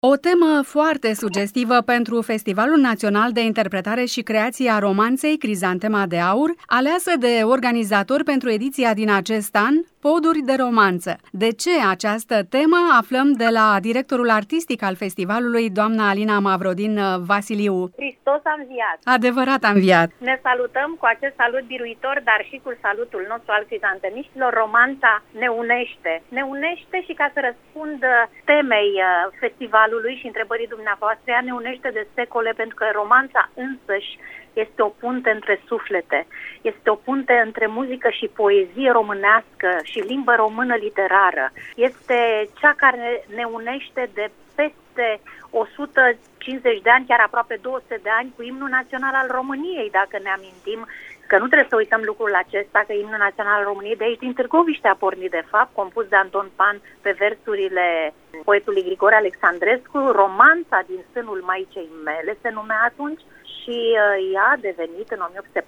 O temă foarte sugestivă pentru Festivalul Național de Interpretare și Creație a Romanței Crizantema de Aur, aleasă de organizatori pentru ediția din acest an, Poduri de romanță. De ce această temă? Aflăm de la directorul artistic al festivalului, doamna Alina Mavrodin Vasiliu. Hristos a înviat! Adevărat a înviat! Ne salutăm cu acest salut biruitor, dar și cu salutul nostru al crizantemiștilor. Romanța ne unește. Ne unește și ca să răspund temei festivalului și întrebării dumneavoastră, ea ne unește de secole, pentru că romanța însăși este o punte între suflete, este o punte între muzică și poezie românească și limbă română literară. Este cea care ne unește de peste 150 de ani, chiar aproape 200 de ani, cu imnul național al României, dacă ne amintim că nu trebuie să uităm lucrul acesta, că imnul național al României de aici, din Târgoviște, a pornit de fapt, compus de Anton Pan pe versurile poetului Grigore Alexandrescu. Romanța din sânul Maicei mele se numea atunci și ea a devenit în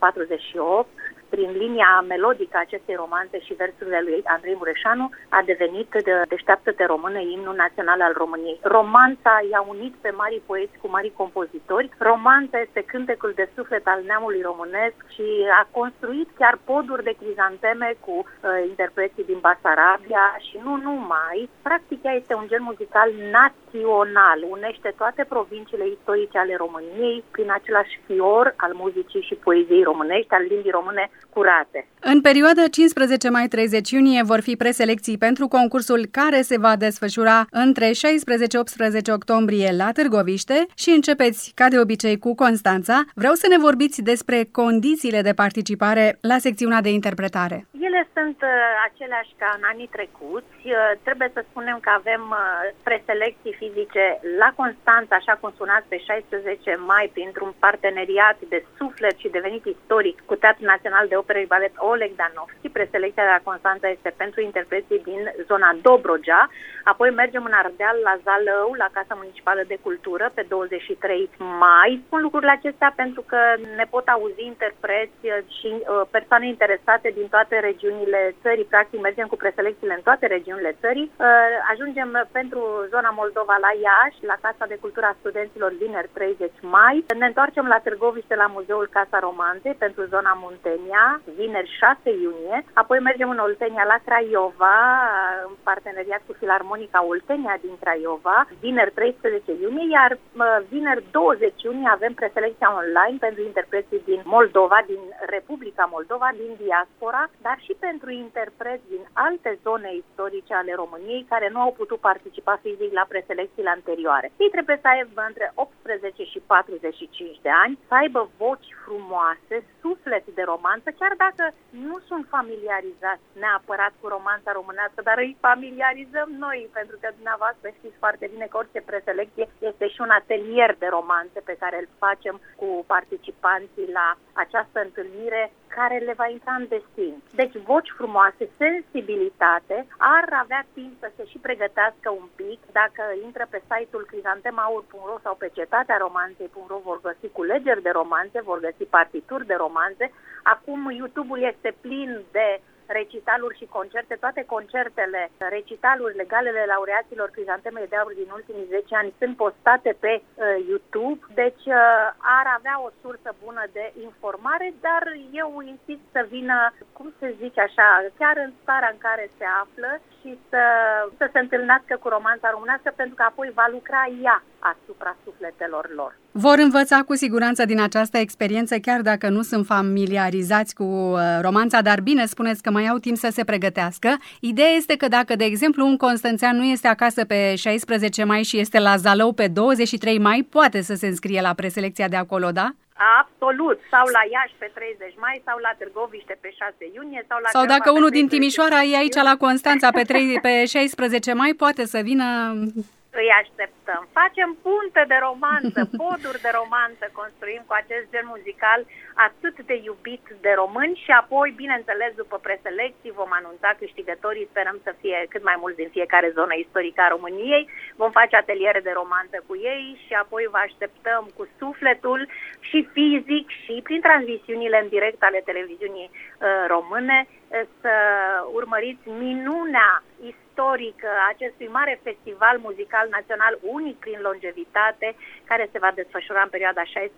1848, prin linia melodică a acestei romanțe și versurile lui Andrei Mureșanu, a devenit Deșteaptă-te română, imnul național al României. Romanța i-a unit pe mari poeți cu mari compozitori. Romanța este cântecul de suflet al neamului românesc și a construit chiar poduri de crizanteme cu interpreții din Basarabia și nu numai. Practic, ea este un gen muzical național. Unește toate provinciile istorice ale României prin același fior al muzicii și poeziei românești, al limbii române curate. În perioada 15 mai-30 iunie vor fi preselecții pentru concursul care se va desfășura între 16-18 octombrie la Târgoviște și începeți, ca de obicei, cu Constanța. Vreau să ne vorbiți despre condițiile de participare la secțiunea de interpretare. Ele sunt aceleași ca în anii trecuți. Trebuie să spunem că avem preselecții fizice la Constanța, așa cum spuneați, pe 16 mai, printr-un parteneriat de suflet și devenit istoric cu Teatrul Național de Operă și Balet Oleg Danovski. Preselecția de la Constanța este pentru interpreții din zona Dobrogea. Apoi mergem în Ardeal, la Zalău, la Casa Municipală de Cultură, pe 23 mai. Spun lucrurile acestea pentru că ne pot auzi interpreți și persoane interesate din toate regiunile țării. Practic mergem cu preselecțiile în toate regiunile țării. Ajungem pentru zona Moldova la Iași, la Casa de Cultură a Studenților, vineri 30 mai. Ne întoarcem la Târgoviște, la Muzeul Casa Romanței, pentru zona Muntenia, vineri 6 iunie. Apoi mergem în Oltenia, la Craiova, în parteneriat cu Filarmonica Oltenia din Craiova, vineri 13 iunie, iar vineri 20 iunie avem preselecția online pentru interpreții din Moldova, din Republica Moldova, din diaspora, dar și pentru interpreți din alte zone istorice ale României care nu au putut participa fizic la preselecțiile anterioare. Ei trebuie să aibă între 18 și 45 de ani, să aibă voci frumoase, suflet de romanță, chiar dacă nu sunt familiarizați neapărat cu romanța românească, dar îi familiarizăm noi, pentru că dumneavoastră știți foarte bine că orice preselecție este și un atelier de romanțe pe care îl facem cu participanții la această întâlnire care le va intra în destin. Deci voci frumoase, sensibilitate, ar avea timp să se și pregătească un pic. Dacă intră pe site-ul crizantemaur.ro sau pe cetatearomanței.ro vor găsi culegeri de romanțe, vor găsi partituri de romanțe. Acum YouTube-ul este plin de recitaluri și concerte, toate concertele, recitalurile, galele laureaților Crizantemei de Aur din ultimii 10 ani sunt postate pe YouTube, deci ar avea o sursă bună de informare, dar eu insist să vină, cum se zice așa, chiar în starea în care se află și să se întâlnească cu romanța românească, pentru că apoi va lucra ea asupra sufletelor lor. Vor învăța cu siguranță din această experiență, chiar dacă nu sunt familiarizați cu romanța, dar bine spuneți că mai au timp să se pregătească. Ideea este că dacă, de exemplu, un constanțean nu este acasă pe 16 mai și este la Zalău pe 23 mai, poate să se înscrie la preselecția de acolo, da? Absolut, sau la Iași pe 30 mai, sau la Târgoviște pe 6 iunie, sau la sau dacă unul din Timișoara e aici la Constanța pe 16 mai, poate să vină. Îi așteptăm. Facem punte de romanță, poduri de romanță, construim cu acest gen muzical atât de iubit de români și apoi, bineînțeles, după preselecții vom anunța câștigătorii, sperăm să fie cât mai mulți din fiecare zonă istorică a României, vom face ateliere de romanță cu ei și apoi vă așteptăm cu sufletul și fizic și prin transmisiunile în direct ale televiziunii române să urmăriți minunea istorică a acestui mare festival muzical național, unic prin longevitate, care se va desfășura în perioada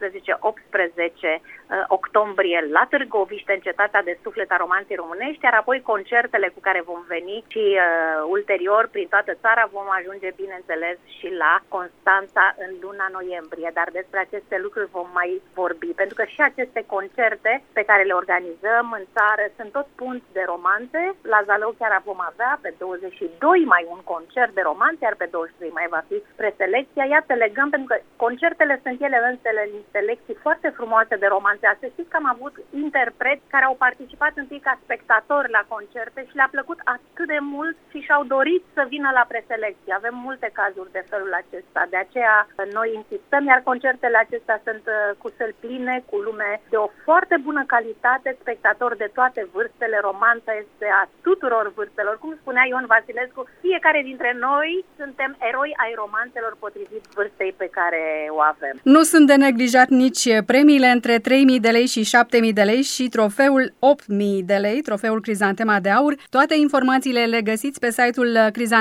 16-18 octombrie la Târgoviște, în cetatea de suflet a romanței românești, iar apoi concertele cu care vom veni și ulterior prin toată țara vom ajunge, bineînțeles, și la Constanța în luna noiembrie, dar despre aceste lucruri vom mai vorbi, pentru că și aceste concerte pe care le organizăm în țară sunt tot punți de romanțe. La Zalău chiar vom avea pe 22 mai un concert de romanțe, iar pe 23 mai va fi preselecția. Iată, legăm, pentru că concertele sunt ele însele niște lecții foarte frumoase de romanțe. Să știți că am avut interpreți care au participat întâi ca spectatori la concerte și le-a plăcut atât de mult și și-au dorit să vină la preselecție. Avem multe cazuri de felul acesta, de aceea noi insistăm, iar concertele acestea sunt cu săli pline, cu lume de o foarte bună calitate, spectatori de toate vârstele. Romanța este a tuturor vârstelor. Cum spunea Ion Vasilescu, fiecare dintre noi suntem eroi ai romanțelor potrivit vârstei pe care o avem. Nu sunt de neglijat nici premiile între 3.000 de lei și 7.000 de lei și trofeul 8.000 de lei, trofeul Crizantema de Aur. Toate informațiile le găsiți pe site-ul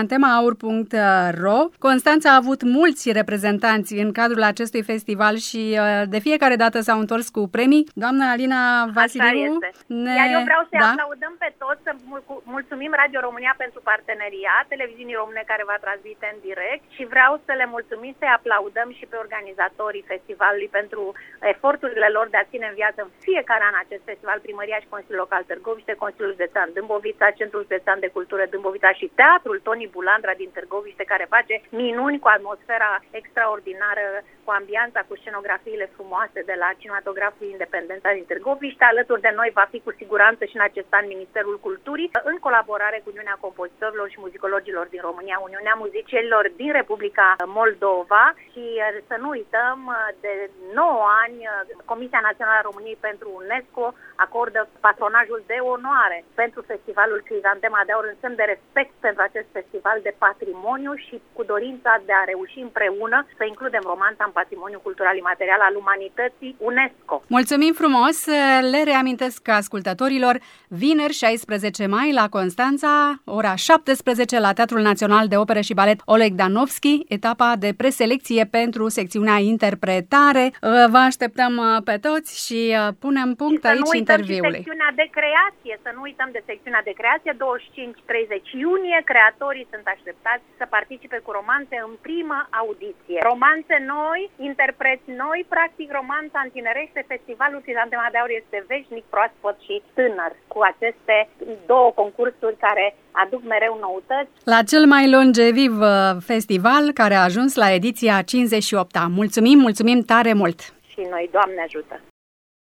crizantemaur.ro. Constanța a avut mulți reprezentanți în cadrul acestui festival și de fiecare dată s-au întors cu premii. Doamna Alina Vasiliu, Iar eu vreau să-i aplaudăm pe toți, să mulțumim Radio România pentru parteneriat, televiziunii române care va transmite în direct, și vreau să le mulțumim, să-i aplaudăm și pe organizatorii festivalului pentru eforturile lor de a ține în viață în fiecare an acest festival, Primăria și Consiliul Local Târgoviște, Consiliul Județean Dâmbovița, Centrul Județean de Cultură Dâmbovița și Teatrul Toni Bulandra din Târgoviște, care face minuni cu atmosfera extraordinară, cu ambianța, cu scenografiile frumoase de la Cinematograful Independența din Târgoviște. Alături de noi va fi cu siguranță și în acest an Ministerul Culturii, în colaborare cu Uniunea Compozitorilor și Muzicologilor din România, Uniunea Muzicienilor din Republica Moldova, și să nu uităm, de 9 ani Comisia Națională a României pentru UNESCO acordă patronajul de onoare pentru festivalul Crizantema de Aur, în semn de respect pentru acest festival de patrimoniu și cu dorința de a reuși împreună să includem romanța în patrimoniul cultural imaterial al umanității UNESCO. Mulțumim frumos! Le reamintesc ascultătorilor, vineri 16 mai la Constanța, ora 17 la Teatrul Național de Operă și Balet Oleg Danovski, etapa de preselecție pentru secțiunea interpretare. Vă așteptăm pe toți și punem punct aici interviului. Secțiunea de creație, să nu uităm de secțiunea de creație, 25-30 iunie, creatorii sunt așteptați să participe cu romanțe în primă audiție. Romanțe noi, interpreți noi, practic romanța în tinerește. Festivalul Crizantema de Aur este veșnic, proaspăt și tânăr, cu aceste două concursuri care aduc mereu noutăți. La cel mai longeviv festival, care a ajuns la ediția 58-a. Mulțumim tare mult! Și noi, Doamne ajută!